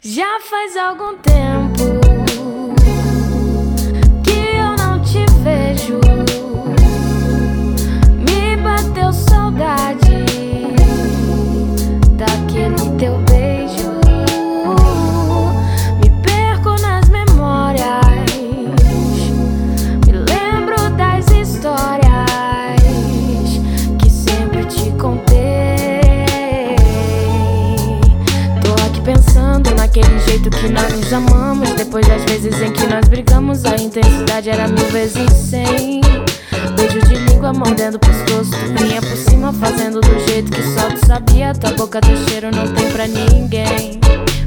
Já faz algum tempo que eu não te vejo. Me bateu saudade daquele teu beijo. Me perco nas memórias, me lembro das histórias que sempre te contei. Tô aqui pensando naquele jeito que nós nos amamos. Depois das vezes em que nós brigamos, a intensidade era 1000 vezes 100. Beijo de língua mordendo o pescoço, tu vinha por cima fazendo do jeito que só tu sabia. Tua boca, teu cheiro não tem pra ninguém.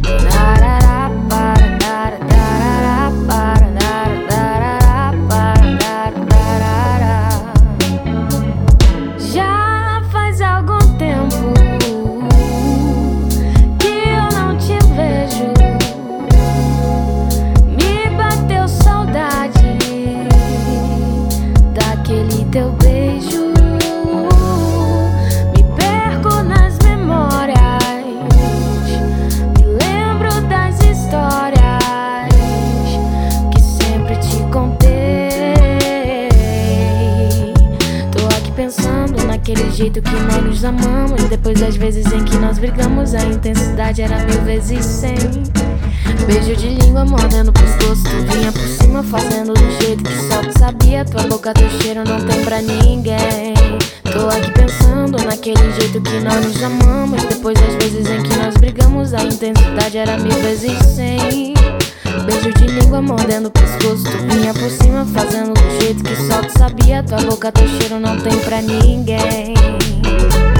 Já faz algum tempo que eu não te vejo. Me bateu saudade daquele teu beijo. Me perco nas memórias, me lembro das histórias que sempre te contei. Tô aqui pensando naquele jeito que nós nos amamos. Depois das vezes em que nós brigamos, a intensidade era 1000 vezes 100. Beijo de língua mordendo o pescoço, tu vinha por cima fazendo do jeito que só tu sabia. Tua boca, teu cheiro não tem pra ninguém. Tô aqui pensando naquele jeito que nós nos amamos. Depois das vezes em que nós brigamos, a intensidade era 1000 vezes 100. Beijo de língua mordendo o pescoço, tu vinha por cima fazendo do jeito que só tu sabia. Tua boca, teu cheiro não tem pra ninguém.